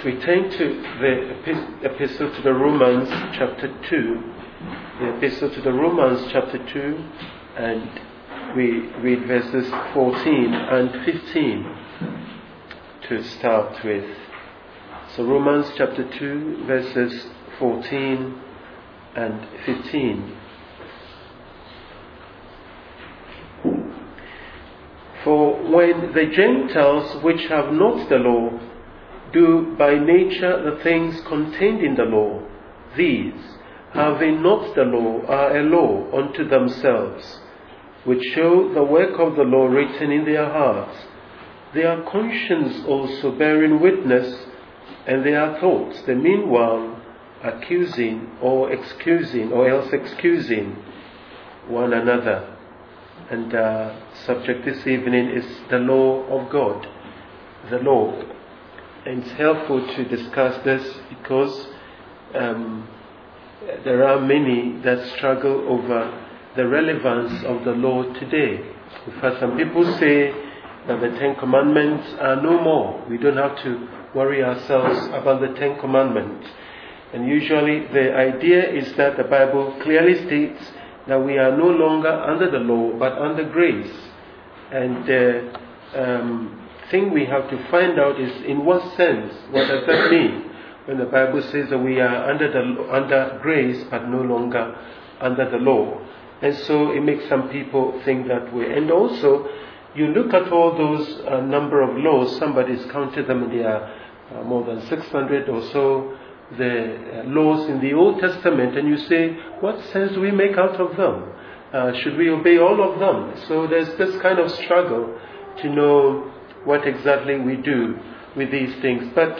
we turn to the Epistle to the Romans, chapter 2. The Epistle to the Romans, chapter 2, and we read verses 14 and 15 to start with. So Romans chapter 2, verses 14 and 15. For when the Gentiles which have not the law do by nature the things contained in the law, these, having not the law, are a law unto themselves, which show the work of the law written in their hearts, their conscience also bearing witness, and their thoughts the meanwhile accusing or excusing or else excusing one another. And subject this evening is the law of God, the law. And it's helpful to discuss this because there are many that struggle over the relevance of the law today. In fact, some people say that the Ten Commandments are no more. We don't have to worry ourselves about the Ten Commandments. And usually the idea is that the Bible clearly states that we are no longer under the law but under grace. And the thing we have to find out is in what sense, what does that mean when the Bible says that we are under grace but no longer under the law. And so it makes some people think that way. And also you look at all those number of laws, somebody's counted them, and there are more than 600 or so the laws in the Old Testament, and you say, what sense do we make out of them? Should we obey all of them? So there's this kind of struggle to know what exactly we do with these things. But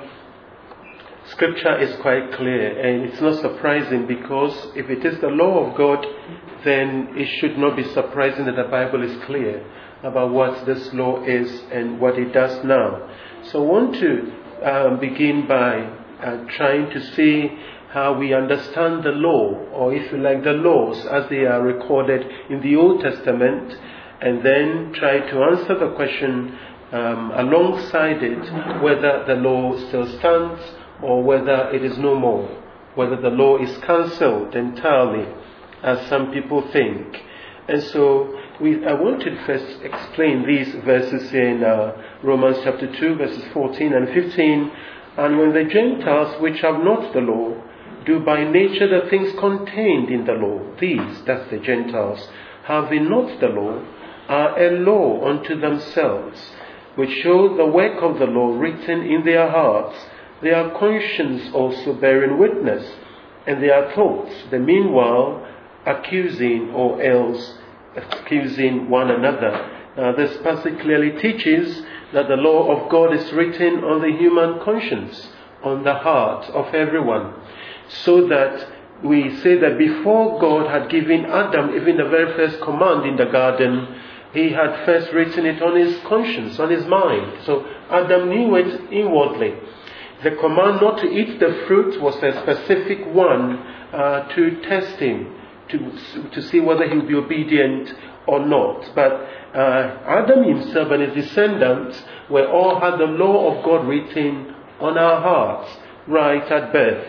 Scripture is quite clear, and it's not surprising, because if it is the law of God, then it should not be surprising that the Bible is clear about what this law is and what it does now. So I want to begin by trying to see how we understand the law, or if you like, the laws as they are recorded in the Old Testament, and then try to answer the question alongside it, whether the law still stands or whether it is no more, whether the law is cancelled entirely, as some people think. And so I want to first explain these verses in Romans chapter 2, verses 14 and 15. And when the Gentiles which have not the law do by nature the things contained in the law, these, that's the Gentiles, having not the law, are a law unto themselves, which show the work of the law written in their hearts, their conscience also bearing witness, and their thoughts the meanwhile accusing or else excusing one another. Now this passage clearly teaches that the law of God is written on the human conscience, on the heart of everyone, so that we say that before God had given Adam even the very first command in the garden, he had first written it on his conscience, on his mind. So Adam knew it inwardly. The command not to eat the fruit was a specific one to test him, to see whether he would be obedient or not. But Adam himself and his descendants were all had the law of God written on our hearts right at birth.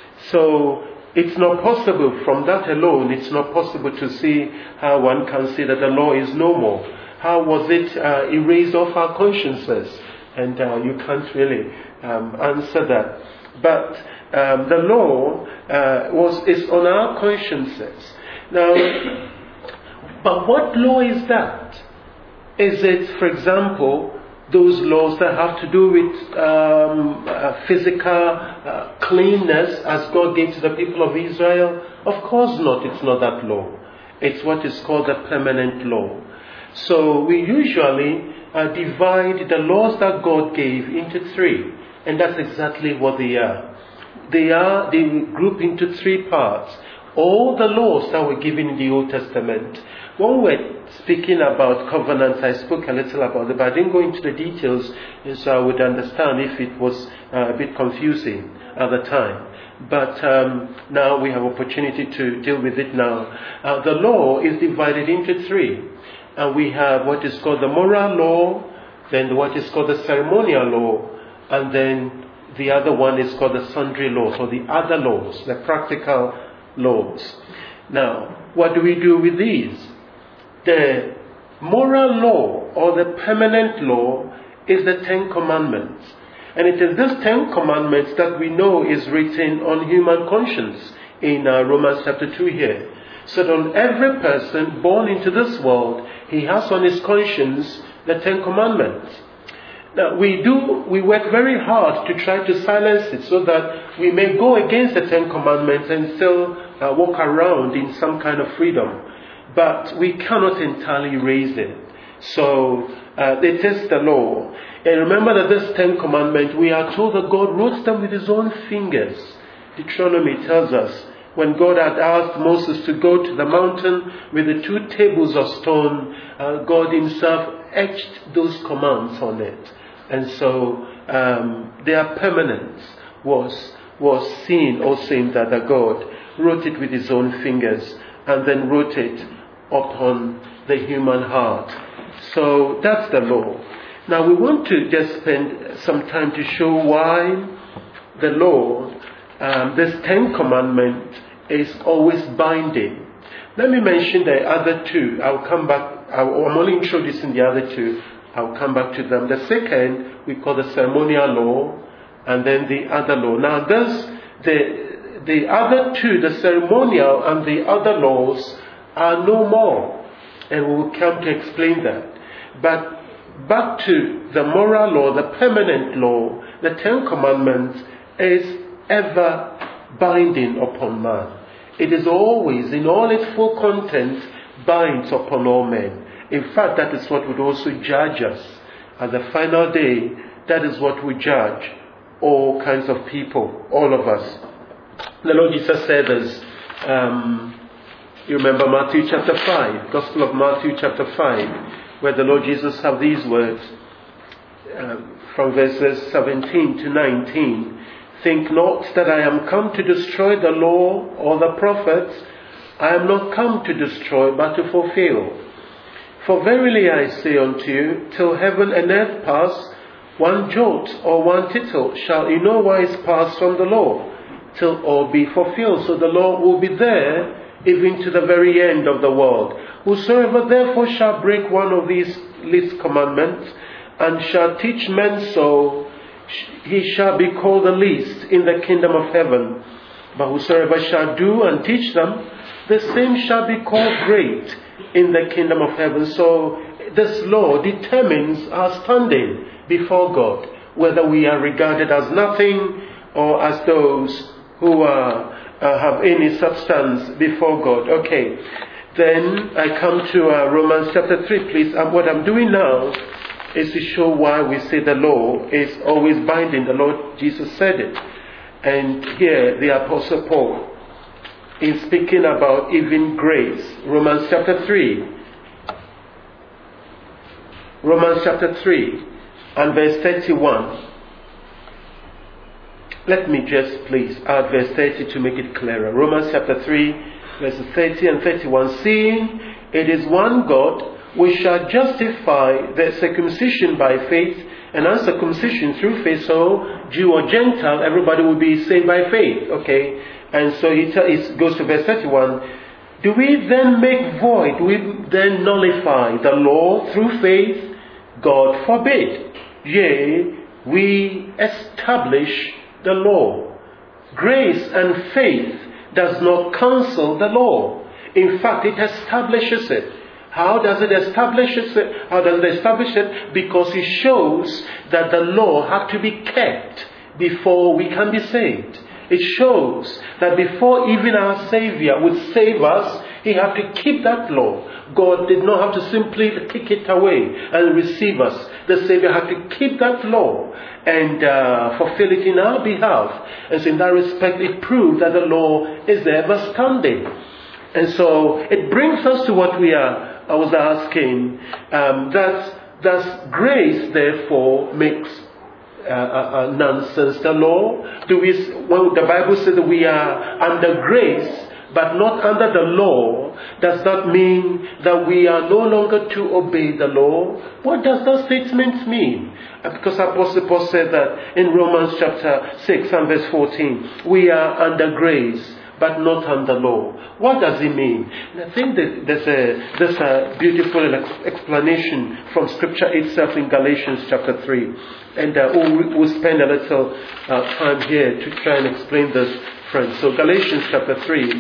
So it's not possible from that alone, it's not possible to see how one can say that the law is no more. How was it erased off our consciences? And you can't really answer that. But the law is on our consciences. Now, but what law is that? Is it, for example, those laws that have to do with physical cleanness as God gave to the people of Israel? Of course not, it's not that law. It's what is called a permanent law. So we usually divide the laws that God gave into three, and that's exactly what they are. They group into three parts. All the laws that were given in the Old Testament. When we're speaking about covenants, I spoke a little about it, but I didn't go into the details, and so I would understand if it was a bit confusing at the time. But now we have opportunity to deal with it now. The law is divided into three. And we have what is called the moral law, then what is called the ceremonial law, and then The other one is called the sundry laws, or the other laws, the practical laws. Now, what do we do with these? The moral law, or the permanent law, is the Ten Commandments. And it is this Ten Commandments that we know is written on human conscience in Romans chapter 2 here. So that on every person born into this world, he has on his conscience the Ten Commandments. Now, we work very hard to try to silence it so that we may go against the Ten Commandments and still walk around in some kind of freedom. But we cannot entirely erase it. So, it is the law. And remember that this Ten Commandments, we are told that God wrote them with his own fingers. Deuteronomy tells us, when God had asked Moses to go to the mountain with the 2 tables of stone, God himself etched those commands on it. And so their permanence was seen also in that God wrote it with his own fingers and then wrote it upon the human heart. So that's the law. Now we want to just spend some time to show why the law, this Ten Commandment, is always binding. Let me mention the other 2. I'll come back. I'm only introducing the other 2. I'll come back to them. The second we call the ceremonial law, and then the other law. Now, the other 2, the ceremonial and the other laws, are no more, and we will come to explain that. But back to the moral law, the permanent law, the Ten Commandments is ever binding upon man. It is always, in all its full content, binds upon all men. In fact, that is what would also judge us. At the final day, that is what we judge all kinds of people, all of us. The Lord Jesus said this, you remember Matthew chapter 5, Gospel of Matthew chapter 5, where the Lord Jesus have these words, from verses 17 to 19. Think not that I am come to destroy the law or the prophets. I am not come to destroy, but to fulfill. For verily I say unto you, till heaven and earth pass, one jot or one tittle shall in no wise pass from the law, till all be fulfilled. So the law will be there, even to the very end of the world. Whosoever therefore shall break one of these least commandments, and shall teach men so, he shall be called the least in the kingdom of heaven. But whosoever shall do and teach them, the same shall be called great in the kingdom of heaven. So this law determines our standing before God, whether we are regarded as nothing or as those who have any substance before God. Okay, then I come to Romans chapter 3, please. And what I'm doing now is to show why we say the law is always binding. The Lord Jesus said it. And here the Apostle Paul is speaking about even grace. Romans chapter 3. Romans chapter 3 and verse 31. Let me just please add verse 30 to make it clearer. Romans chapter 3 verses 30 and 31. Seeing it is one God, we shall justify the circumcision by faith and uncircumcision through faith. So Jew or Gentile, everybody will be saved by faith. Okay, and so he goes to verse 31. Do we then make void? Do we then nullify the law through faith? God forbid. Yea, we establish the law. Grace and faith does not cancel the law. In fact, it establishes it. How does it establish it? How does it establish it? Because it shows that the law had to be kept before we can be saved. It shows that before even our Savior would save us, He had to keep that law. God did not have to simply kick it away and receive us. The Savior had to keep that law and fulfill it in our behalf. And so in that respect, it proved that the law is ever standing. And so it brings us to what I was asking, does grace therefore makes nonsense the law? When the Bible says that we are under grace, but not under the law, does that mean that we are no longer to obey the law? What does that statement mean? Because Apostle Paul said that in Romans chapter 6 and verse 14, we are under grace, but not under law. What does it mean? And I think that there's a beautiful explanation from Scripture itself in Galatians chapter 3. And we'll spend a little time here to try and explain this, friends. So Galatians chapter 3,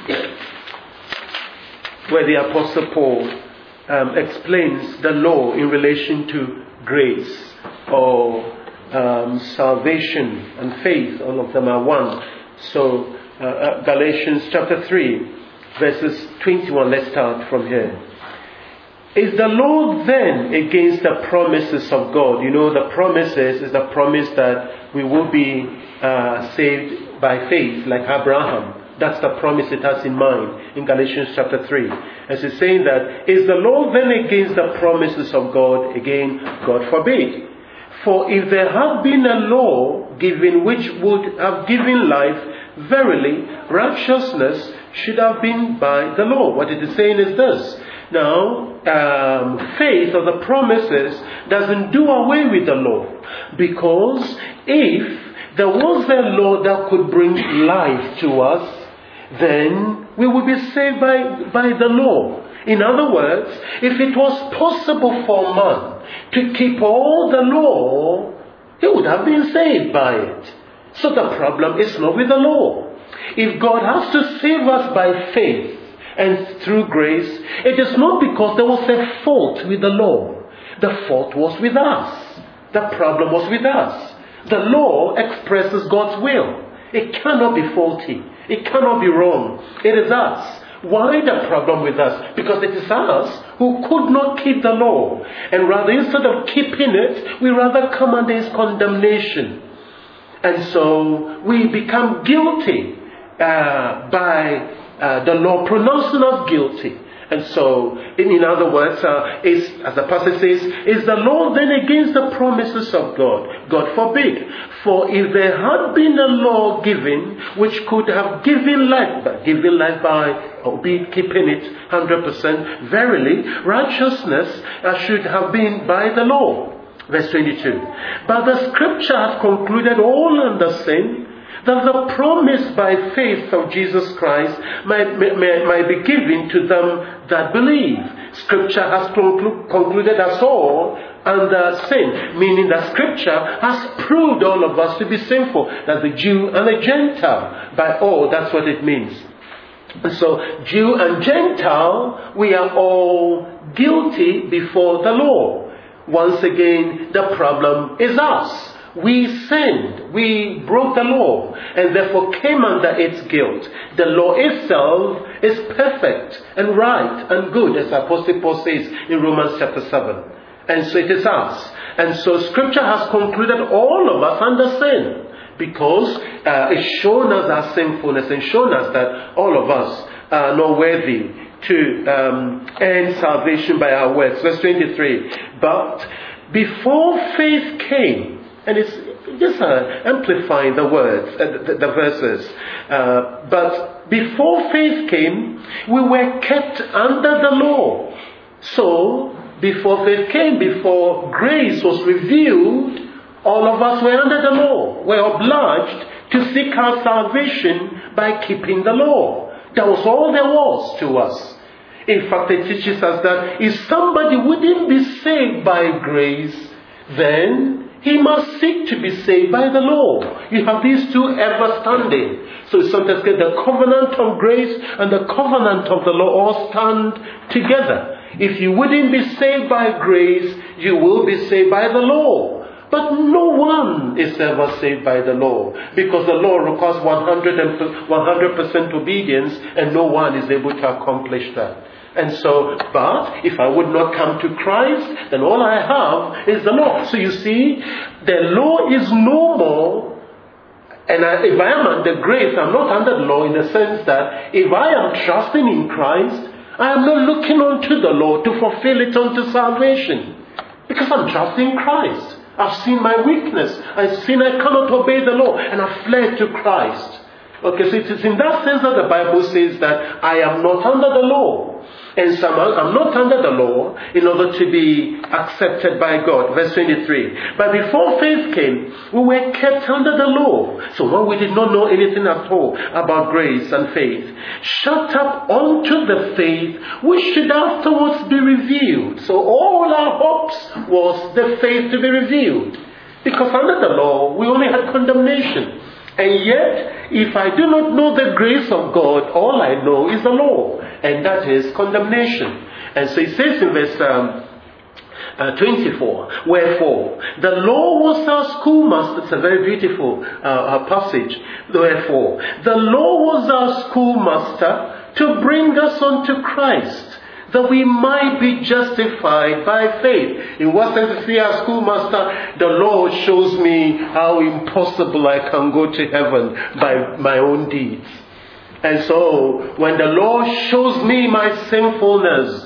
where the Apostle Paul explains the law in relation to grace or salvation and faith. All of them are one. So Galatians chapter 3, verses 21. Let's start from here. Is the law then against the promises of God? You know, the promises is the promise that we will be saved by faith, like Abraham. That's the promise it has in mind in Galatians chapter 3. As it's saying that, is the law then against the promises of God? Again, God forbid. For if there had been a law given which would have given life, verily, righteousness should have been by the law. What it is saying is this. Now, faith or the promises doesn't do away with the law. Because if there was a law that could bring life to us, then we would be saved by the law. In other words, if it was possible for man to keep all the law, he would have been saved by it. So the problem is not with the law. If God has to save us by faith and through grace, it is not because there was a fault with the law. The fault was with us. The problem was with us. The law expresses God's will. It cannot be faulty. It cannot be wrong. It is us. Why the problem with us? Because it is us who could not keep the law. And rather, instead of keeping it, we rather come under its condemnation. And so we become guilty by the law pronouncing us guilty. And so, in other words, as the passage says, is the law then against the promises of God? God forbid. For if there had been a law given which could have given life by keeping it 100%, verily, righteousness should have been by the law. Verse 22. But the Scripture has concluded all under sin, that the promise by faith of Jesus Christ might be given to them that believe. Scripture has concluded us all under sin, meaning that Scripture has proved all of us to be sinful, that the Jew and the Gentile, by all, that's what it means. And so, Jew and Gentile, we are all guilty before the law. Once again, the problem is us. We sinned, we broke the law, and therefore came under its guilt. The law itself is perfect and right and good, as Apostle Paul says in Romans chapter 7. And so it is us. And so Scripture has concluded all of us under sin, because it's shown us our sinfulness and shown us that all of us are not worthy to earn salvation by our works. Verse 23. But before faith came, and it's just amplifying the words, the verses. But before faith came, we were kept under the law. So, before faith came, before grace was revealed, all of us were under the law. We're obliged to seek our salvation by keeping the law. That was all there was to us. In fact, it teaches us that if somebody wouldn't be saved by grace, then he must seek to be saved by the law. You have these two ever standing. So sometimes get the covenant of grace and the covenant of the law all stand together. If you wouldn't be saved by grace, you will be saved by the law. But no one is ever saved by the law, because the law requires 100% obedience, and no one is able to accomplish that. And so, but if I would not come to Christ, then all I have is the law. So you see, the law is no more. And if I am under grace, I'm not under the law, in the sense that if I am trusting in Christ, I am not looking unto the law to fulfill it unto salvation, because I'm trusting Christ. I've seen my weakness. I've seen I cannot obey the law, and I've fled to Christ. Okay, so it is in that sense that the Bible says that I am not under the law. And so I'm not under the law in order to be accepted by God. Verse 23. But before faith came, we were kept under the law. So when we did not know anything at all about grace and faith, shut up unto the faith which should afterwards be revealed. So all our hopes was the faith to be revealed. Because under the law, we only had condemnation. And yet, if I do not know the grace of God, all I know is the law. And that is condemnation. And so it says in verse 24, wherefore, the law was our schoolmaster. It's a very beautiful passage. Wherefore, the law was our schoolmaster to bring us unto Christ, that we might be justified by faith. In what sense is he our schoolmaster? The Lord shows me how impossible I can go to heaven by my own deeds. And so, when the Lord shows me my sinfulness,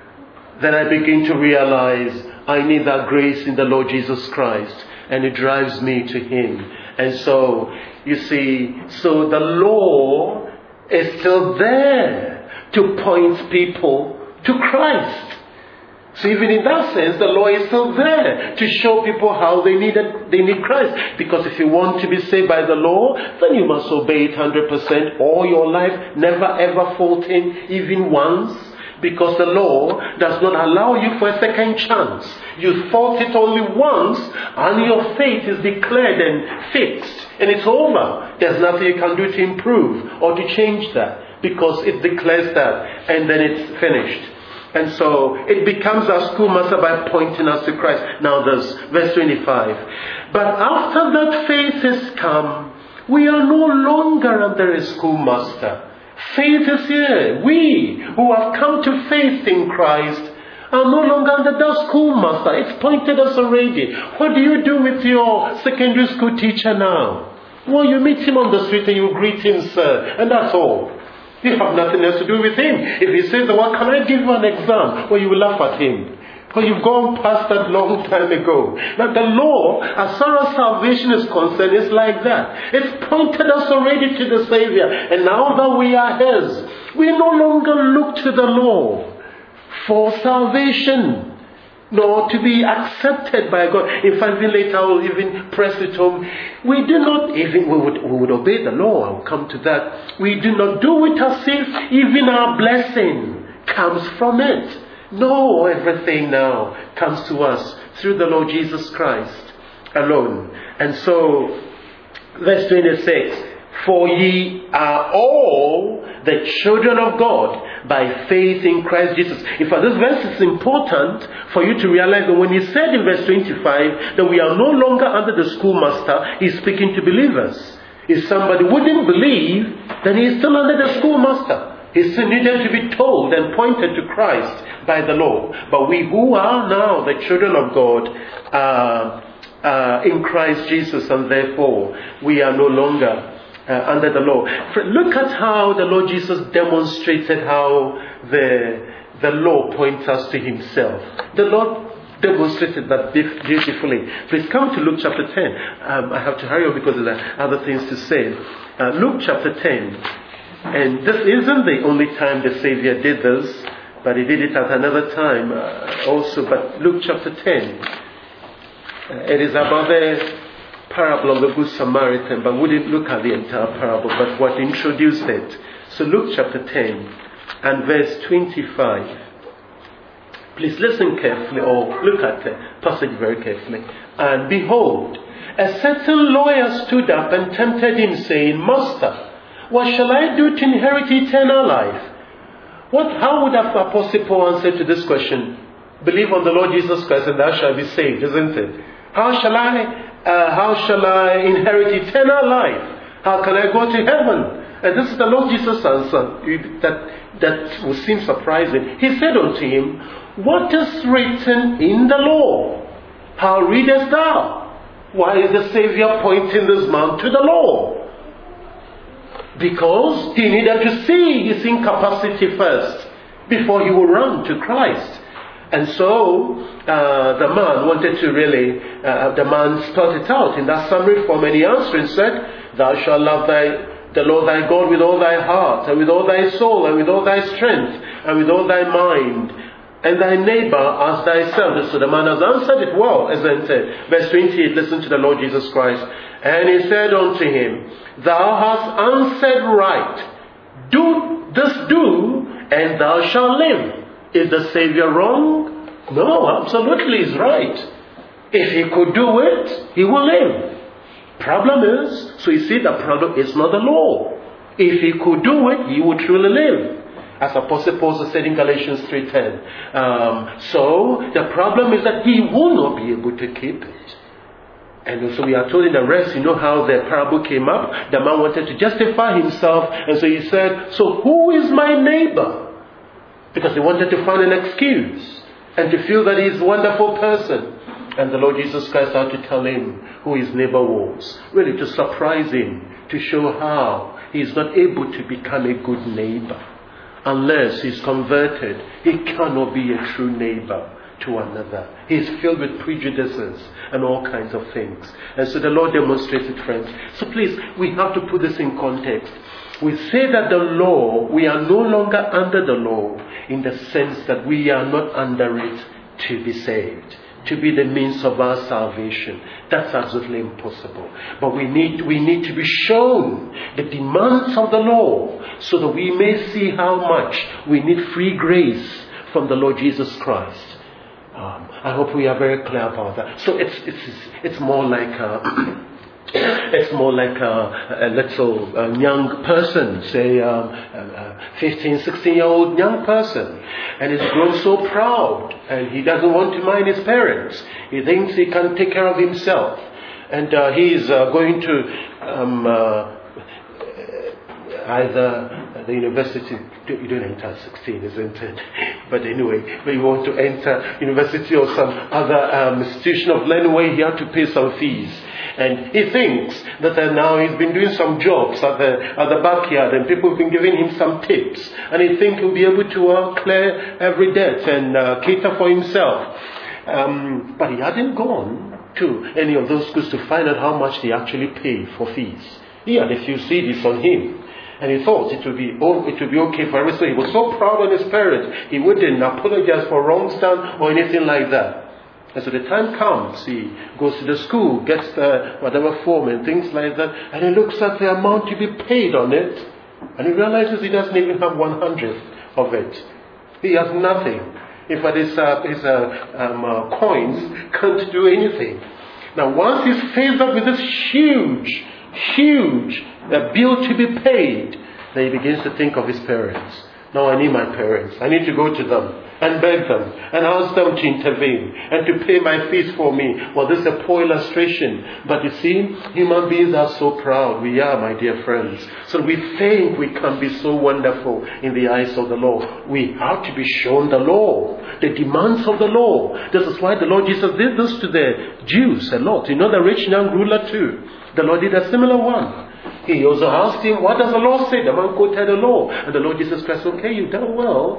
then I begin to realize I need that grace in the Lord Jesus Christ. And it drives me to Him. And so, you see, so the law is still there to point people to Christ. So even in that sense, the law is still there to show people how they need Christ. Because if you want to be saved by the law, then you must obey it 100% all your life, never ever faulting even once. Because the law does not allow you for a second chance. You fault it only once, and your faith is declared and fixed, and it's over. There's nothing you can do to improve or to change that, because it declares that, and then it's finished. And so it becomes our schoolmaster by pointing us to Christ. Now there's verse 25. But after that faith has come, we are no longer under a schoolmaster. Faith is here. We who have come to faith in Christ are no longer under that schoolmaster. It's pointed us already. What do you do with your secondary school teacher now? Well, you meet him on the street and you greet him, sir, and that's all. You have nothing else to do with him. If he says, well, can I give you an exam? Well, you will laugh at him. Well, you've gone past that long time ago. Now, the law, as far as salvation is concerned, is like that. It's pointed us already to the Savior. And now that we are His, we no longer look to the law for salvation, nor to be accepted by God. In fact, even later I will even press it home. We do not even, we would obey the law. I will come to that. We do not do it as if even our blessing comes from it. No, everything now comes to us through the Lord Jesus Christ alone. And so, verse 26, for ye are all the children of God by faith in Christ Jesus. In fact, this verse is important for you to realize that when he said in verse 25 that we are no longer under the schoolmaster, he's speaking to believers. If somebody wouldn't believe, then he's still under the schoolmaster. He still needed to be told and pointed to Christ by the law. But we who are now the children of God in Christ Jesus, and therefore we are no longer under the law. Look at how the Lord Jesus demonstrated how the law points us to Himself. The Lord demonstrated that beautifully. Please come to Luke chapter 10. I have to hurry on because there are other things to say. Luke chapter 10. And this isn't the only time the Savior did this, but He did it at another time also. But Luke chapter 10, it is about the parable of the Good Samaritan, but we didn't look at the entire parable, but what introduced it. So Luke chapter 10 and verse 25. Please listen carefully, or look at the passage very carefully. And behold, a certain lawyer stood up and tempted Him, saying, Master, what shall I do to inherit eternal life? How would Apostle Paul answer to this question? Believe on the Lord Jesus Christ and thou shalt be saved, isn't it? How shall I inherit eternal life? How can I go to heaven? And this is the Lord Jesus' answer that will seem surprising. He said unto him, what is written in the law? How readest thou? Why is the Savior pointing this man to the law? Because he needed to see his incapacity first before he would run to Christ. And so the man wanted to the man spelled it out in that summary form, and he answered and said, thou shalt love the Lord thy God with all thy heart, and with all thy soul, and with all thy strength, and with all thy mind, and thy neighbor as thyself. So the man has answered it well, isn't it? Verse 28, listen to the Lord Jesus Christ. And he said unto him, thou hast answered right. Do, and thou shalt live. Is the Savior wrong? No, absolutely he's right. If he could do it, he will live. Problem is, so you see, the problem is not the law. If he could do it, he would truly live. As Apostle Paul said in Galatians 3:10. So the problem is that he will not be able to keep it. And so we are told in the rest, you know how the parable came up. The man wanted to justify himself, and so he said, so who is my neighbor? Because he wanted to find an excuse and to feel that he's a wonderful person. And the Lord Jesus Christ had to tell him who his neighbor was. Really to surprise him, to show how he's not able to become a good neighbor. Unless he's converted, he cannot be a true neighbor to another. He's filled with prejudices and all kinds of things. And so the Lord demonstrates it, friends. So please, we have to put this in context. We say that the law, we are no longer under the law in the sense that we are not under it to be saved, to be the means of our salvation. That's absolutely impossible. But we need to be shown the demands of the law so that we may see how much we need free grace from the Lord Jesus Christ. I hope we are very clear about that. So it's more like a little young person, say 15, 16-year-old young person, and he's grown so proud, and he doesn't want to mind his parents. He thinks he can take care of himself, and he's going to either the university. You don't enter at 16, isn't it? But anyway, when you want to enter university or some other institution of learning where he had to pay some fees. And he thinks that now he's been doing some jobs at the backyard, and people have been giving him some tips. And he thinks he'll be able to clear every debt and cater for himself. But he hadn't gone to any of those schools to find out how much they actually pay for fees. He had a few CDs on him. And he thought it would be okay for everything. So he was so proud of his parents, he wouldn't apologize for wrongs done or anything like that. And so the time comes, he goes to the school, gets the whatever form and things like that, and he looks at the amount to be paid on it, and he realizes he doesn't even have 1/100 of it. He has nothing. In fact, his coins can't do anything. Now, once he's faced up with this huge bill to be paid, then he begins to think of his parents. Now I need my parents. I need to go to them and beg them and ask them to intervene and to pay my fees for me. Well, this is a poor illustration. But you see, human beings are so proud. We are, my dear friends. So we think we can be so wonderful in the eyes of the law. We have to be shown the law, the demands of the law. This is why the Lord Jesus did this to the Jews a lot. You know, the rich young ruler too. The Lord did a similar one. He also asked him, what does the law say? The man quoted the law. And the Lord Jesus Christ, okay, you've done well.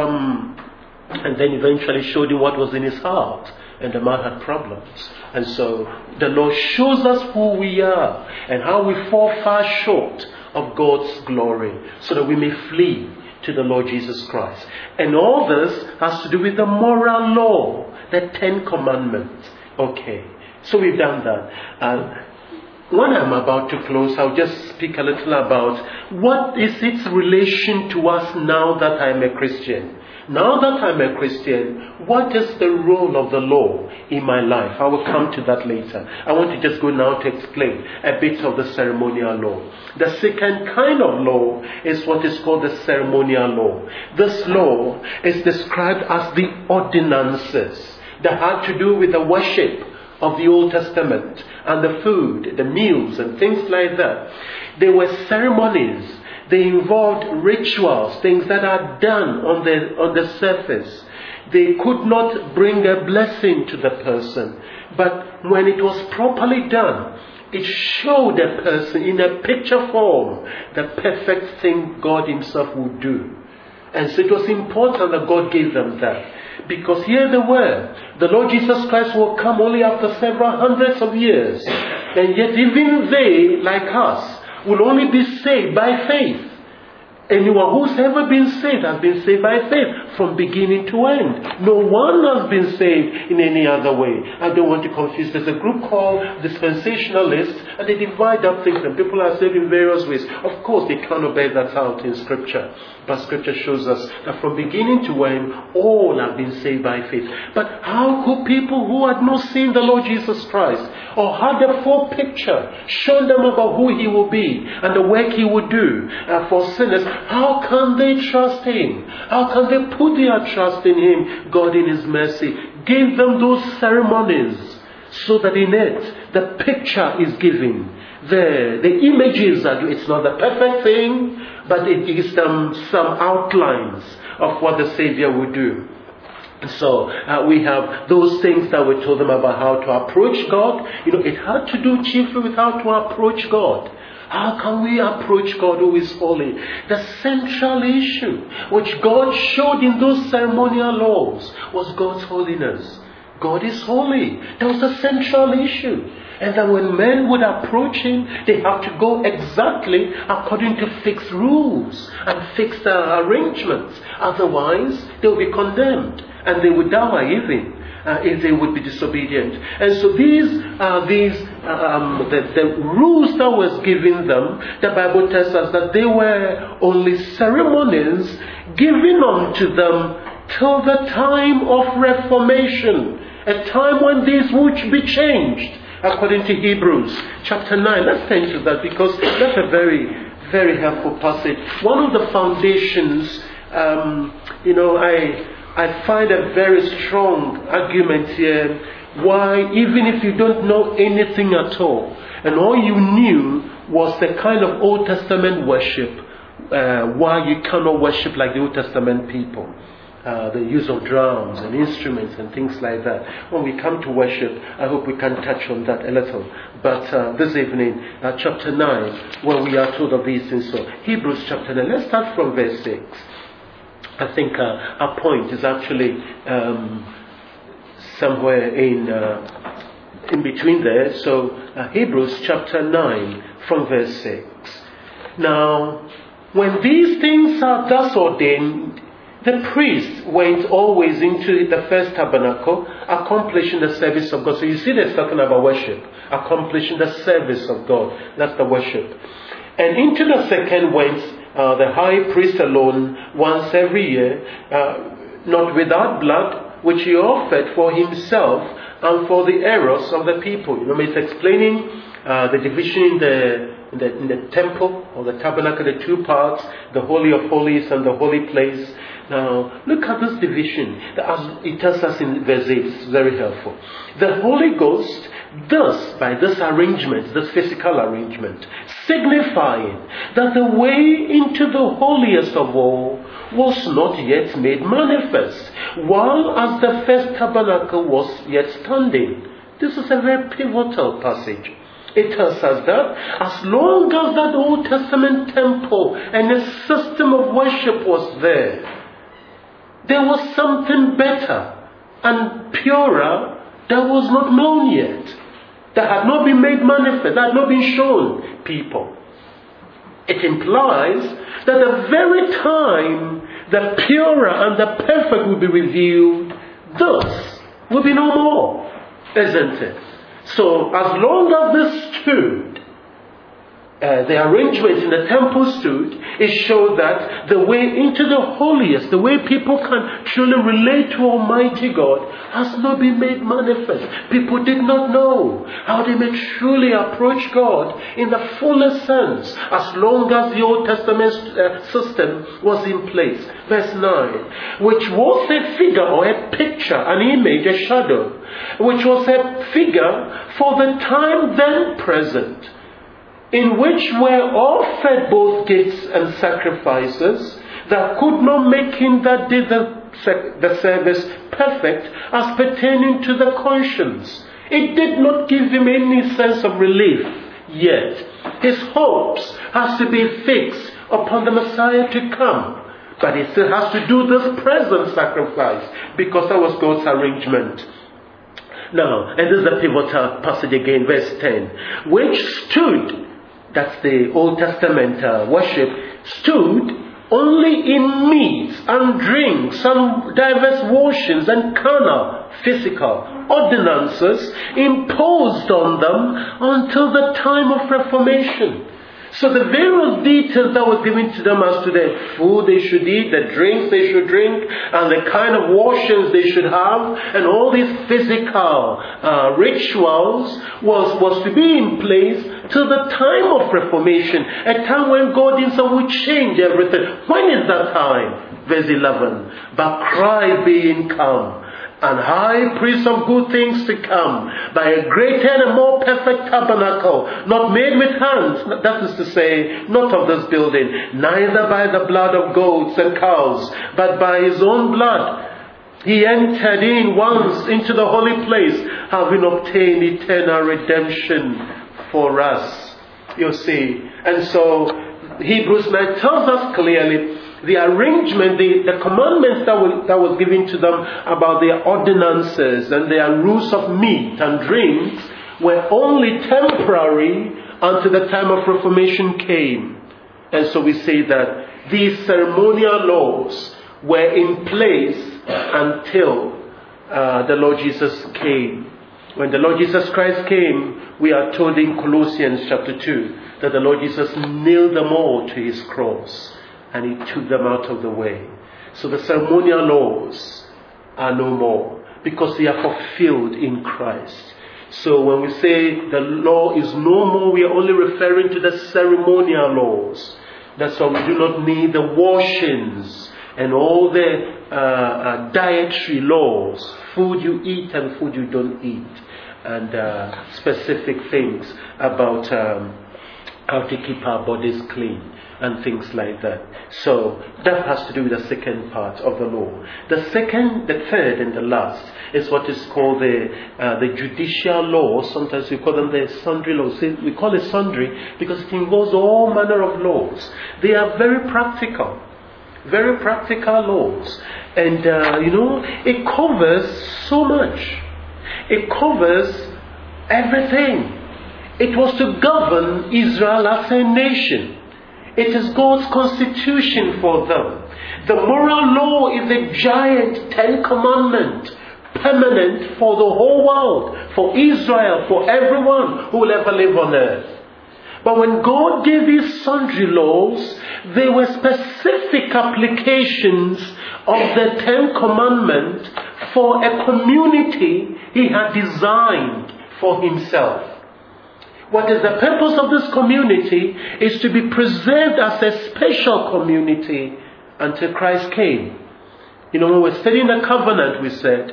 And then eventually showed him what was in his heart. And the man had problems. And so the Lord shows us who we are and how we fall far short of God's glory so that we may flee to the Lord Jesus Christ. And all this has to do with the moral law, the 10 Commandments. Okay, so we've done that. When I'm about to close, I'll just speak a little about what is its relation to us now that I'm a Christian. Now that I'm a Christian, what is the role of the law in my life? I will come to that later. I want to just go now to explain a bit of the ceremonial law. The second kind of law is what is called the ceremonial law. This law is described as the ordinances that had to do with the worship of the Old Testament and the food, the meals and things like that. There were ceremonies. They involved rituals, things that are done on the surface. They could not bring a blessing to the person. But when it was properly done, it showed a person in a picture form the perfect thing God himself would do. And so it was important that God gave them that. Because here they were. The Lord Jesus Christ will come only after several hundreds of years. And yet even they, like us, will only be saved by faith. Anyone who's ever been saved has been saved by faith from beginning to end. No one has been saved in any other way. I don't want to confuse. There's a group called dispensationalists, and they divide up things, and people are saved in various ways. Of course, they cannot bear that out in Scripture. But Scripture shows us that from beginning to end, all have been saved by faith. But how could people who had not seen the Lord Jesus Christ, or had a full picture shown them about who He will be and the work He would do for sinners, how can they trust Him? How can they put their trust in Him? God in His mercy gave them those ceremonies so that in it the picture is given. The images are, it's not the perfect thing, but it gives them some outlines of what the Savior would do. So we have those things that we told them about how to approach God. It had to do chiefly with how to approach God. How can we approach God who is holy? The central issue which God showed in those ceremonial laws was God's holiness. God is holy. That was the central issue. And that when men would approach Him, they have to go exactly according to fixed rules and fixed arrangements. Otherwise, they will be condemned and they would die even if they would be disobedient. And so these are the rules that was given them. The Bible tells us that they were only ceremonies given unto them till the time of Reformation, a time when these would be changed. According to Hebrews chapter 9. Let's turn to that because that's a very, very helpful passage. One of the foundations, I find a very strong argument here why, even if you don't know anything at all, and all you knew was the kind of Old Testament worship, why you cannot worship like the Old Testament people. The use of drums and instruments and things like that. When we come to worship, I hope we can touch on that a little. But this evening, chapter 9, where we are told of these things. So, Hebrews chapter 9, let's start from verse 6. I think our point is actually somewhere in between there. So, Hebrews chapter 9, from verse 6. Now, when these things are thus ordained, the priest went always into the first tabernacle, accomplishing the service of God. So you see they're talking about worship, accomplishing the service of God. That's the worship. And into the second went the high priest alone once every year, not without blood, which he offered for himself and for the errors of the people. It's explaining the division in the temple or the tabernacle, the two parts, the Holy of Holies and the holy place. Now, look at this division. It tells us in verse 8, it's very helpful. The Holy Ghost, thus, by this arrangement, this physical arrangement, signifying that the way into the holiest of all was not yet made manifest, while as the first tabernacle was yet standing. This is a very pivotal passage. It tells us that as long as that Old Testament temple and a system of worship was there was something better and purer that was not known yet, that had not been made manifest, that had not been shown people. It implies that the very time the purer and the perfect will be revealed, thus will be no more, isn't it? So, as long as this stood, the arrangement in the temple stood, it showed that the way into the holiest, the way people can truly relate to Almighty God, has not been made manifest. People did not know how they may truly approach God in the fullest sense, as long as the Old Testament system was in place. Verse 9, which was a figure or a picture, an image, a shadow, which was a figure for the time then present, in which were offered both gifts and sacrifices that could not make him that did the service perfect as pertaining to the conscience. It did not give him any sense of relief yet. His hopes has to be fixed upon the Messiah to come. But he still has to do this present sacrifice because that was God's arrangement. Now, and this is the pivotal passage again, verse 10, which stood that's the Old Testament worship, stood only in meats and drinks and diverse washings and carnal, physical ordinances imposed on them until the time of Reformation. So the various details that was given to them as to the food they should eat, the drinks they should drink, and the kind of washings they should have, and all these physical rituals was to be in place till the time of Reformation, a time when God himself will change everything. When is that time? Verse 11. But Christ being come, and high priest of good things to come, by a greater and more perfect tabernacle, not made with hands, that is to say, not of this building, neither by the blood of goats and cows, but by his own blood. He entered in once into the holy place, having obtained eternal redemption for us. You see, and so Hebrews 9 tells us clearly the arrangement, the commandments that was given to them about their ordinances and their rules of meat and drinks were only temporary until the time of Reformation came. And so we say that these ceremonial laws were in place until the Lord Jesus came. When the Lord Jesus Christ came, we are told in Colossians chapter 2 that the Lord Jesus nailed them all to his cross. And he took them out of the way. So the ceremonial laws are no more, because they are fulfilled in Christ. So when we say the law is no more, we are only referring to the ceremonial laws. That's why we do not need the washings and all the dietary laws, food you eat and food you don't eat, and specific things about how to keep our bodies clean and things like that. So that has to do with the second part of the law. The third and the last is what is called the judicial law. Sometimes we call them the sundry laws. We call it sundry because it involves all manner of laws. They are very practical laws. And it covers so much. It covers everything. It was to govern Israel as a nation. It is God's constitution for them. The moral law is a giant 10 commandment, permanent for the whole world, for Israel, for everyone who will ever live on earth. But when God gave his sundry laws, they were specific applications of the 10 commandments for a community he had designed for himself. What is the purpose of this community is to be preserved as a special community until Christ came. When we're studying the covenant, we said,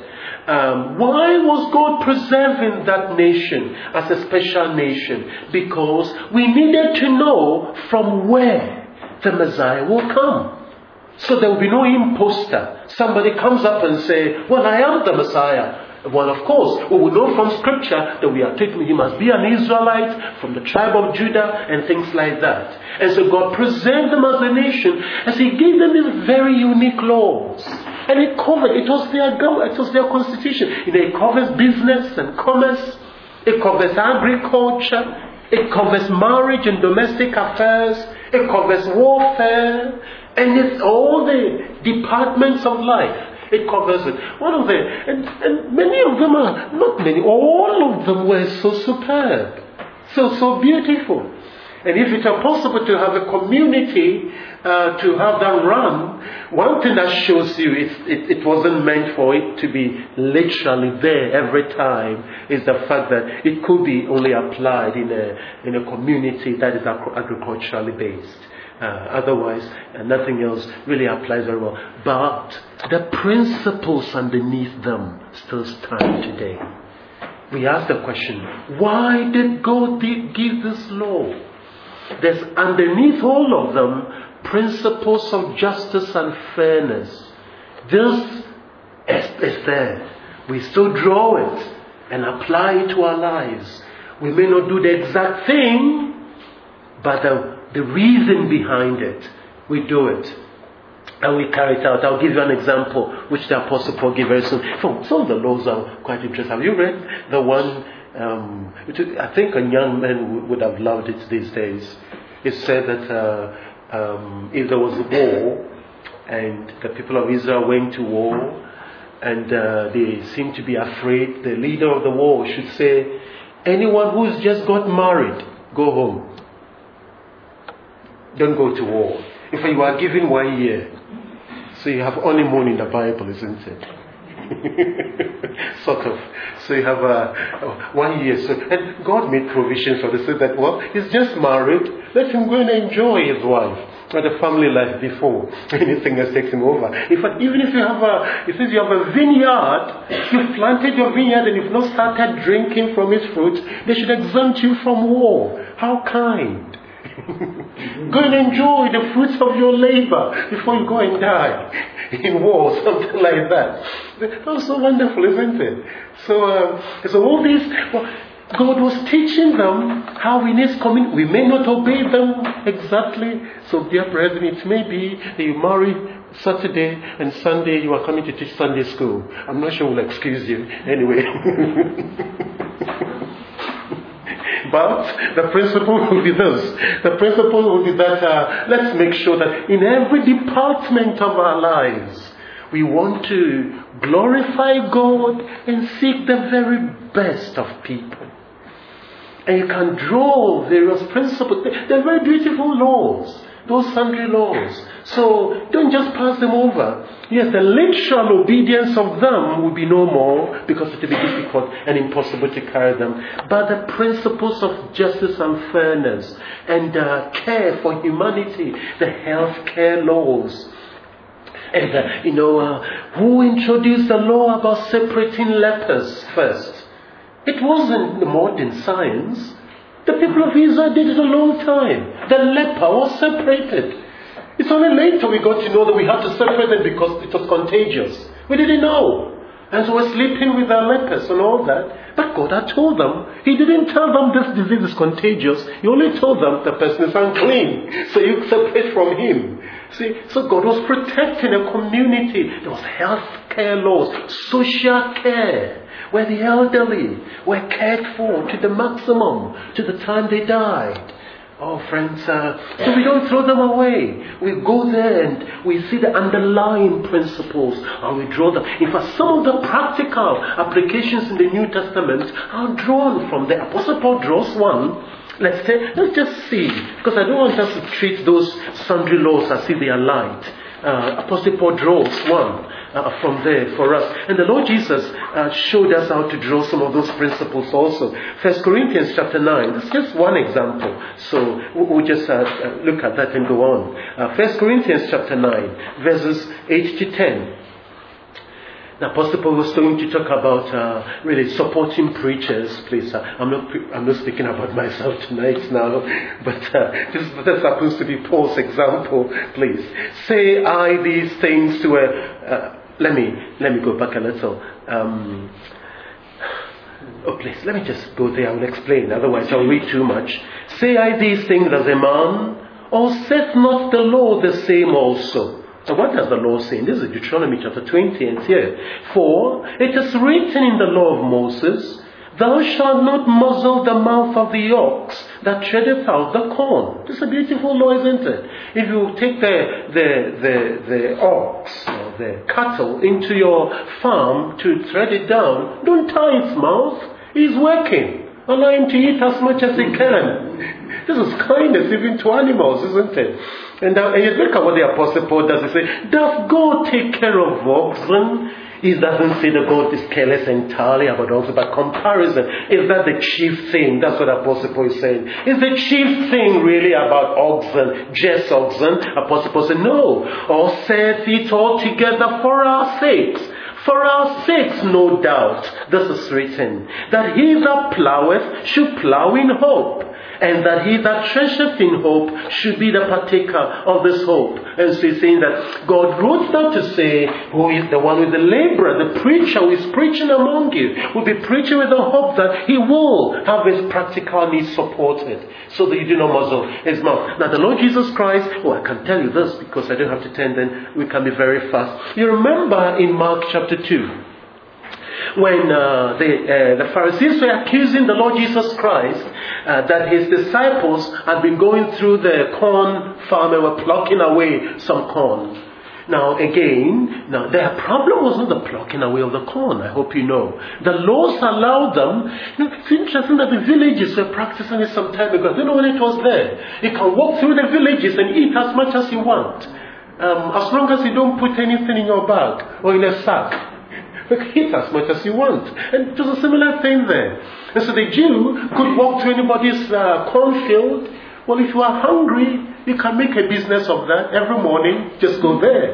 why was God preserving that nation as a special nation? Because we needed to know from where the Messiah will come. So there will be no imposter. Somebody comes up and say, well, I am the Messiah. Well, of course, we will know from Scripture that we are taking he must be an Israelite from the tribe of Judah and things like that. And so God preserved them as a nation as he gave them these very unique laws. And it was their constitution. It covers business and commerce. It covers agriculture. It covers marriage and domestic affairs. It covers warfare. And it's all the departments of life. It covers it. And many of them are, not many, all of them were so superb. So beautiful. And if it were possible to have a community, to have that run, one thing that shows you it wasn't meant for it to be literally there every time is the fact that it could be only applied in a community that is agriculturally based. Otherwise, nothing else really applies very well. But the principles underneath them still stand today. We ask the question, why did God give this law? There's underneath all of them principles of justice and fairness. This is there. We still draw it and apply it to our lives. We may not do the exact thing, but the reason behind it, we do it. And we carry it out. I'll give you an example, which the Apostle Paul gave very soon. Some of the laws are quite interesting. Have you read the one I think a young man would have loved it these days. It said that if there was a war and the people of Israel went to war and they seemed to be afraid, the leader of the war should say, anyone who's just got married, go home. Don't go to war. In fact, you are given 1 year. So you have honeymoon in the Bible, isn't it? Sort of. So you have 1 year. So, and God made provisions for this. So that, well, he's just married. Let him go and enjoy his wife or the family life before anything else takes him over. In fact, even if you have a vineyard, you've planted your vineyard and you've not started drinking from its fruits, they should exempt you from war. How kind. Go and enjoy the fruits of your labor before you go and die in war, something like that. That was so wonderful, isn't it? So all these, God was teaching them how in His community, we may not obey them exactly. So dear brethren, it may be that you marry Saturday and Sunday you are coming to teach Sunday school. I'm not sure we'll excuse you anyway. But the principle will be this. The principle will be that let's make sure that in every department of our lives, we want to glorify God and seek the very best of people. And you can draw various principles. They're very beautiful laws. Those sundry laws. So don't just pass them over. Yes, the literal obedience of them will be no more because it will be difficult and impossible to carry them. But the principles of justice and fairness and care for humanity, the health care laws. And, who introduced the law about separating lepers first? It wasn't the modern science. The people of Israel did it a long time. The leper was separated. It's only later we got to know that we had to separate them because it was contagious. We didn't know. And so we're sleeping with our lepers and all that. But God had told them. He didn't tell them this disease is contagious. He only told them the person is unclean. So you separate from him. See, so God was protecting a community. There was health care laws, social care, where the elderly were cared for to the maximum, to the time they died. Oh, friends, so we don't throw them away. We go there and we see the underlying principles and we draw them. In fact, some of the practical applications in the New Testament are drawn from the Apostle Paul draws one. Let's just see, because I don't want us to treat those sundry laws as if they are light. Apostle Paul draws one from there for us. And the Lord Jesus showed us how to draw some of those principles also. 1 Corinthians chapter 9, that's just one example. So we'll just look at that and go on. 1 Corinthians chapter 9, verses 8 to 10. The Apostle Paul was going to talk about really supporting preachers. Please, I'm not speaking about myself tonight now, but this happens to be Paul's example. Please, say I these things to a. Let me go back a little. Please, let me just go there. I will explain. Otherwise, I'll read too much. Say I these things as a man, or saith not the law the same also? So what does the law say? This is Deuteronomy chapter 20 and here. For it is written in the law of Moses, thou shalt not muzzle the mouth of the ox that treadeth out the corn. This is a beautiful law, isn't it? If you take the ox or the cattle into your farm to tread it down, don't tie its mouth. He's working. Allow him to eat as much as he can. This is kindness even to animals, isn't it? And you look at what the Apostle Paul does. He says, does God take care of oxen? He doesn't say that God is careless entirely about oxen, but comparison. Is that the chief thing? That's what Apostle Paul is saying. Is the chief thing really about oxen, just oxen? Apostle Paul said, no. Or saith it altogether for our sakes. For our sakes, no doubt, this is written, that he that ploweth should plow in hope, and that he that treasureth in hope should be the partaker of this hope. And so he's saying that God wrote that to say, who is the one with the laborer, the preacher who is preaching among you, will be preaching with the hope that he will have his practical needs supported, so that you do not muzzle his mouth. Now the Lord Jesus Christ, I can tell you this because I don't have to turn, then we can be very fast. You remember in Mark chapter 2, when the Pharisees were accusing the Lord Jesus Christ that his disciples had been going through the corn farm and were plucking away some corn. Now their problem wasn't the plucking away of the corn, I hope you know. The laws allowed them. It's interesting that the villages were practicing it some time ago. I don't know when it was there. You can walk through the villages and eat as much as you want. As long as you don't put anything in your bag or in a sack. You can eat as much as you want. And it was a similar thing there. And so the Jew could walk to anybody's cornfield. Well, if you are hungry, you can make a business of that every morning. Just go there.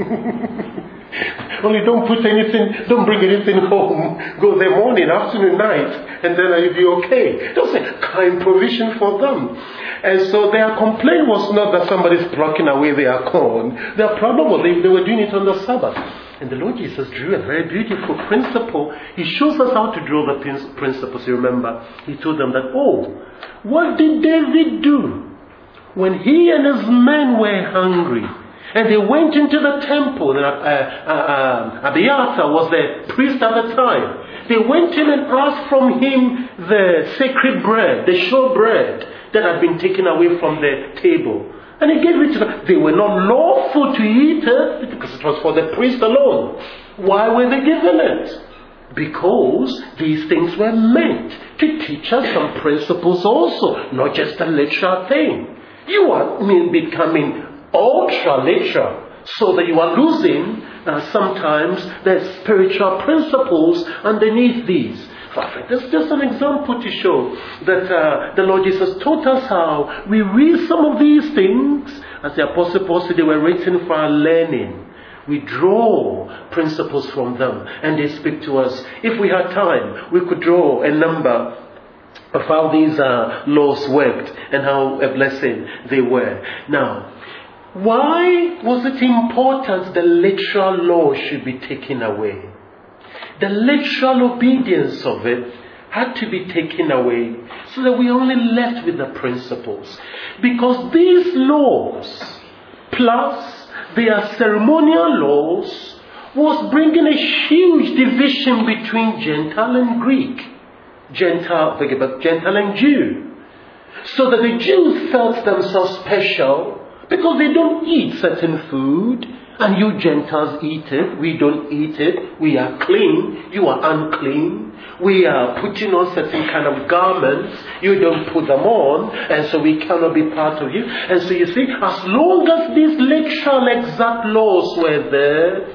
Only don't bring anything home. Go there morning, afternoon, night, and then you'll be okay. That's a kind provision for them. And so their complaint was not that somebody's plucking away their corn. Their problem was they were doing it on the Sabbath. And the Lord Jesus drew a very beautiful principle. He shows us how to draw the principles. You remember, he told them that, what did David do when he and his men were hungry? And they went into the temple. Abiathar was the priest at the time. They went in and asked from him the sacred bread, the sure bread that had been taken away from the table. And he gave it to them. They were not lawful to eat it because it was for the priest alone. Why were they given it? Because these things were meant to teach us some principles also, not just a literal thing. You are becoming ultra-literal, so that you are losing sometimes the spiritual principles underneath these. That's just an example to show that the Lord Jesus taught us how we read some of these things, as the Apostle Paul said, they were written for our learning. We draw principles from them and they speak to us. If we had time, we could draw a number of how these laws worked and how a blessing they were. Now, why was it important the literal law should be taken away? The literal obedience of it had to be taken away so that we only left with the principles. Because these laws, plus their ceremonial laws, was bringing a huge division between Gentile and Greek. Gentile and Jew. So that the Jews felt themselves special because they don't eat certain food. And you Gentiles eat it. We don't eat it. We are clean. You are unclean. We are putting on certain kind of garments. You don't put them on. And so we cannot be part of you. And so you see, as long as these literal exact laws were there,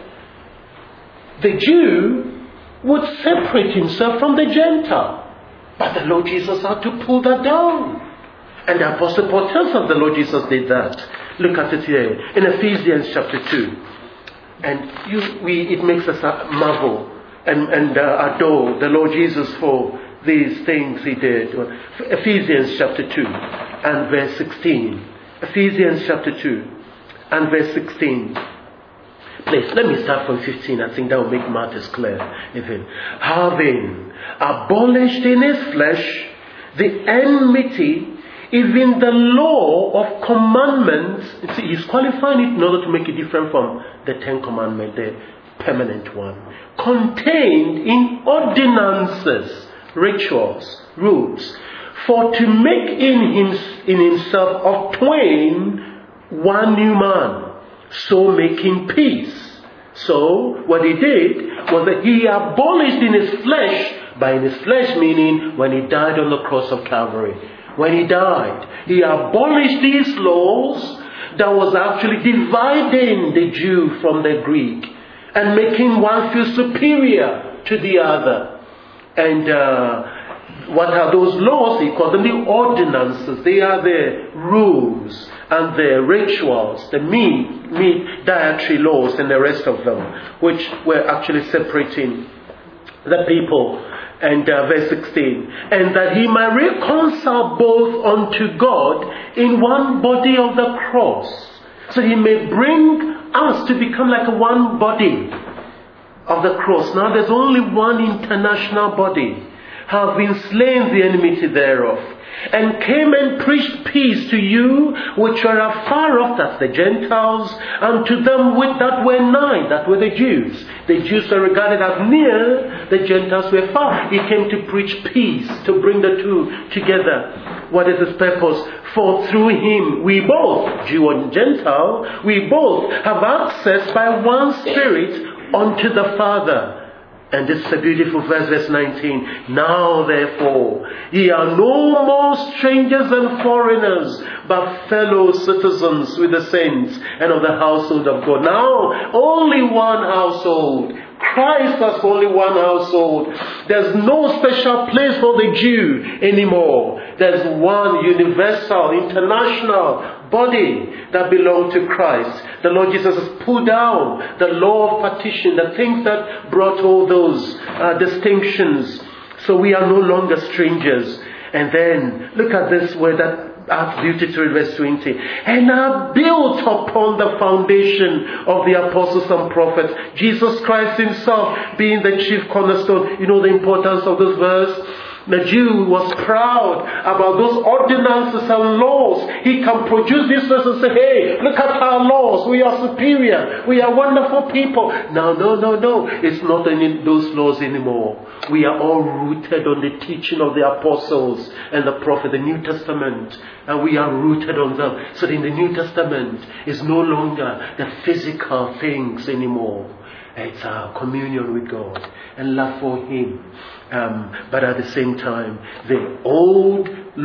the Jew would separate himself from the Gentile. But the Lord Jesus had to pull that down. And the Apostle Paul tells us the Lord Jesus did that. Look at it here in Ephesians chapter 2. And it makes us marvel and adore the Lord Jesus for these things he did. Ephesians chapter 2 and verse 16. Ephesians chapter 2 and verse 16. Please, let me start from 15. I think that will make matters clear. Having abolished in his flesh the enmity, even the law of commandments. See, he's qualifying it in order to make it different from the 10 Commandments, the permanent one, contained in ordinances, rituals, rules, for to make in himself of twain one new man, so making peace. So what he did was that he abolished in his flesh, by in his flesh meaning when he died on the cross of Calvary. When he died, he abolished these laws that was actually dividing the Jew from the Greek and making one feel superior to the other. And what are those laws? He called them the ordinances. They are the rules and the rituals, the meat dietary laws and the rest of them, which were actually separating the people. And verse 16, and that he might reconcile both unto God in one body of the cross. So he may bring us to become like a one body of the cross. Now there's only one international body. having slain the enmity thereof, and came and preached peace to you which are afar off, that's the Gentiles, and to them that were nigh, that were the Jews. The Jews were regarded as near, the Gentiles were far. He came to preach peace, to bring the two together. What is his purpose? For through him we both, Jew and Gentile, we both have access by one Spirit unto the Father. And this is a beautiful verse 19. Now therefore, ye are no more strangers and foreigners, but fellow citizens with the saints and of the household of God. Now, only one household. Christ has only one household. There's no special place for the Jew anymore. There's one universal, international body that belongs to Christ. The Lord Jesus has pulled down the law of partition, the things that brought all those distinctions. So we are no longer strangers. And then look at this word that adds beauty to it, verse 20. And are built upon the foundation of the apostles and prophets, Jesus Christ himself being the chief cornerstone. You know the importance of this verse? The Jew was proud about those ordinances and laws. He can produce this verse and say, hey, look at our laws. We are superior. We are wonderful people. No. It's not in those laws anymore. We are all rooted on the teaching of the apostles and the prophet, the New Testament. And we are rooted on them. So in the New Testament, it's no longer the physical things anymore. It's our communion with God and love for him. But at the same time, the old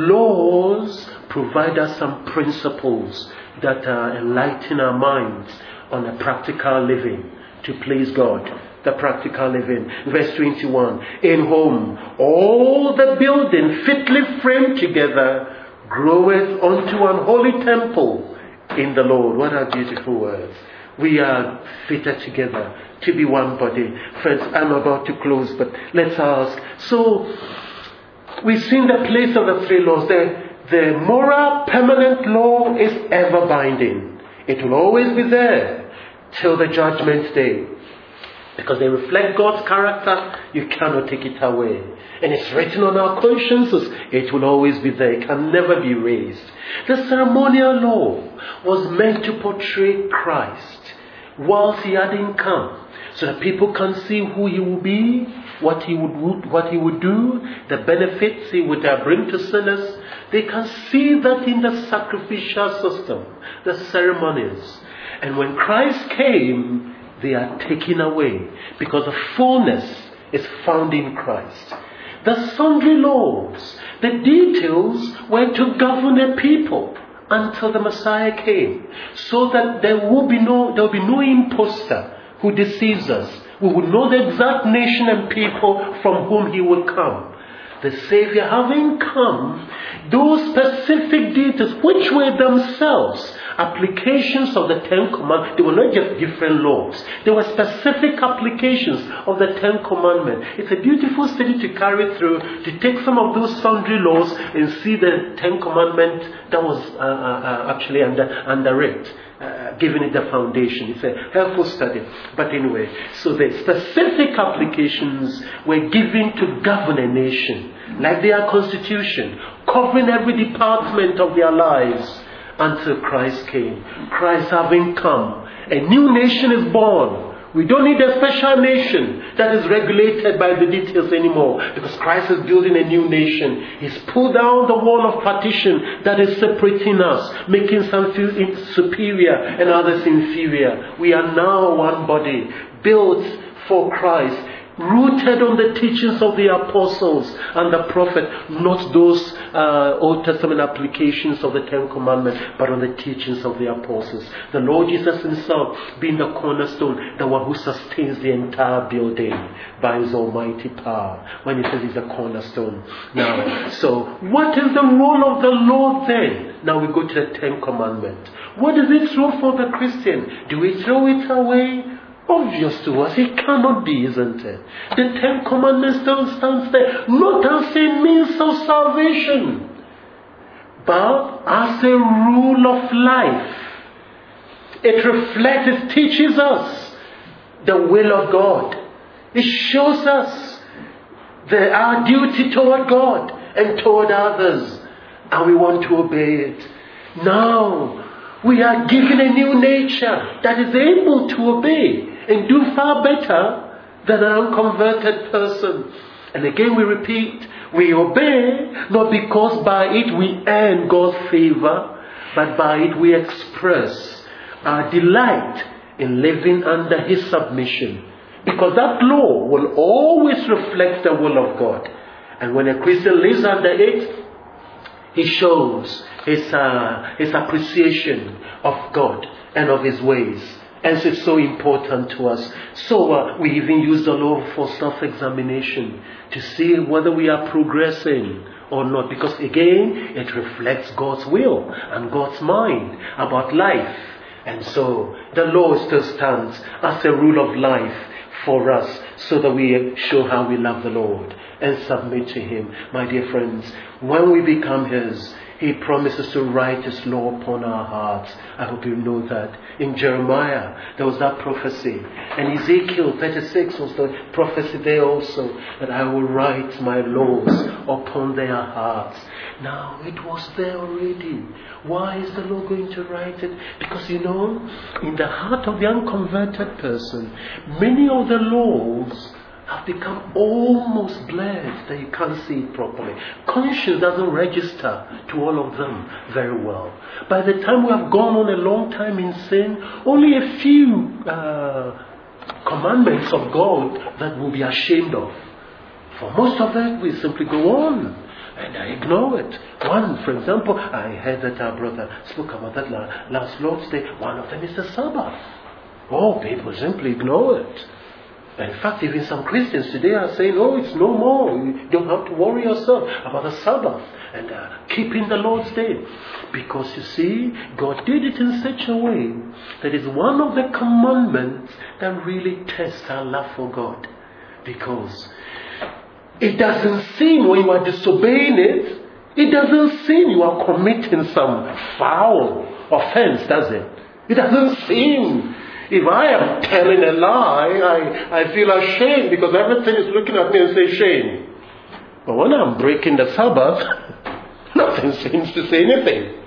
laws provide us some principles that enlighten our minds on a practical living to please God. The practical living. Verse 21. In whom all the building fitly framed together groweth unto an holy temple in the Lord. What are beautiful words. We are fitted together to be one body. Friends, I'm about to close, but let's ask. So, we've seen the place of the three laws. The moral permanent law is ever binding. It will always be there till the judgment day. Because they reflect God's character, you cannot take it away. And it's written on our consciences. It will always be there. It can never be erased. The ceremonial law was meant to portray Christ whilst he hadn't come, so that people can see who he will be, what he would do, the benefits he would bring to sinners. They can see that in the sacrificial system, the ceremonies. And when Christ came, they are taken away because the fullness is found in Christ. The sundry laws, the details were to govern a people until the Messiah came, so that there will be no imposter who deceives us. We will know the exact nation and people from whom he will come. The Savior having come, those specific details, which were themselves applications of the Ten Commandments, they were not just different laws. They were specific applications of the Ten Commandments. It's a beautiful study to carry through, to take some of those sundry laws and see the Ten Commandments that was actually under it. Giving it the foundation. It's a helpful study. But anyway, so the specific applications were given to govern a nation, like their constitution, covering every department of their lives until Christ came. Christ having come, a new nation is born. We don't need a special nation that is regulated by the details anymore, because Christ is building a new nation. He's pulled down the wall of partition that is separating us, making some feel superior and others inferior. We are now one body, built for Christ, rooted on the teachings of the apostles and the prophet, not those Old Testament applications of the Ten Commandments, but on the teachings of the apostles. The Lord Jesus himself being the cornerstone, the one who sustains the entire building by his almighty power, when he says he's the cornerstone. Now, so what is the role of the Lord then? Now we go to the Ten Commandments. What is its role for the Christian? Do we throw it away? Obvious to us, it cannot be, isn't it? The Ten Commandments don't stand there not as a means of salvation, but as a rule of life. It reflects, it teaches us the will of God. It shows us our duty toward God and toward others, and we want to obey it. Now, we are given a new nature that is able to obey and do far better than an unconverted person. And again we repeat, we obey not because by it we earn God's favor, but by it we express our delight in living under His submission. Because that law will always reflect the will of God. And when a Christian lives under it, he shows his appreciation of God and of His ways. And so it's so important to us. So we even use the law for self-examination to see whether we are progressing or not. Because again, it reflects God's will and God's mind about life. And so the law still stands as a rule of life for us, so that we show how we love the Lord and submit to Him. My dear friends, when we become His, He promises to write His law upon our hearts. I hope you know that. In Jeremiah, there was that prophecy. And Ezekiel 36 was the prophecy there also, that I will write my laws upon their hearts. Now, it was there already. Why is the Lord going to write it? Because in the heart of the unconverted person, many of the laws have become almost blurred that you can't see it properly. Conscience doesn't register to all of them very well. By the time we have gone on a long time in sin, only a few commandments of God that we'll be ashamed of. For most of it, we simply go on and I ignore it. One, for example, I heard that our brother spoke about that last Lord's Day. One of them is the Sabbath. Oh, people simply ignore it. In fact, even some Christians today are saying, oh, it's no more. You don't have to worry yourself about the Sabbath and keeping the Lord's Day. Because you see, God did it in such a way that it's one of the commandments that really tests our love for God. Because it doesn't seem when you are disobeying it, it doesn't seem you are committing some foul offense, does it? It doesn't seem. If I am telling a lie, I feel ashamed because everything is looking at me and say shame. But when I'm breaking the Sabbath, nothing seems to say anything.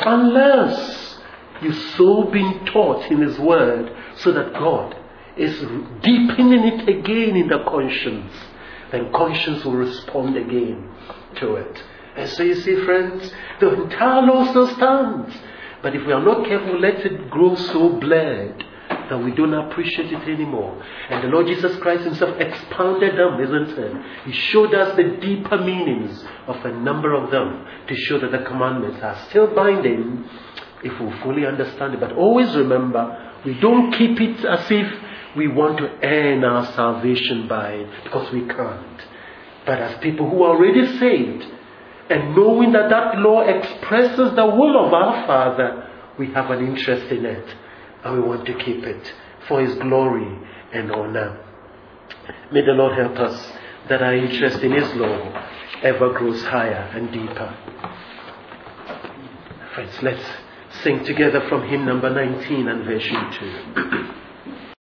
Unless you've so been taught in His Word so that God is deepening it again in the conscience, then conscience will respond again to it. And so you see, friends, the entire law still stands. But if we are not careful, let it grow so blurred that we don't appreciate it anymore. And the Lord Jesus Christ Himself expounded them, isn't it? He showed us the deeper meanings of a number of them to show that the commandments are still binding if we fully understand it. But always remember, we don't keep it as if we want to earn our salvation by it, because we can't. But as people who are already saved, and knowing that that law expresses the will of our Father, we have an interest in it. And we want to keep it for His glory and honor. May the Lord help us that our interest in His law ever grows higher and deeper. Friends, let's sing together from hymn number 19 and version 2.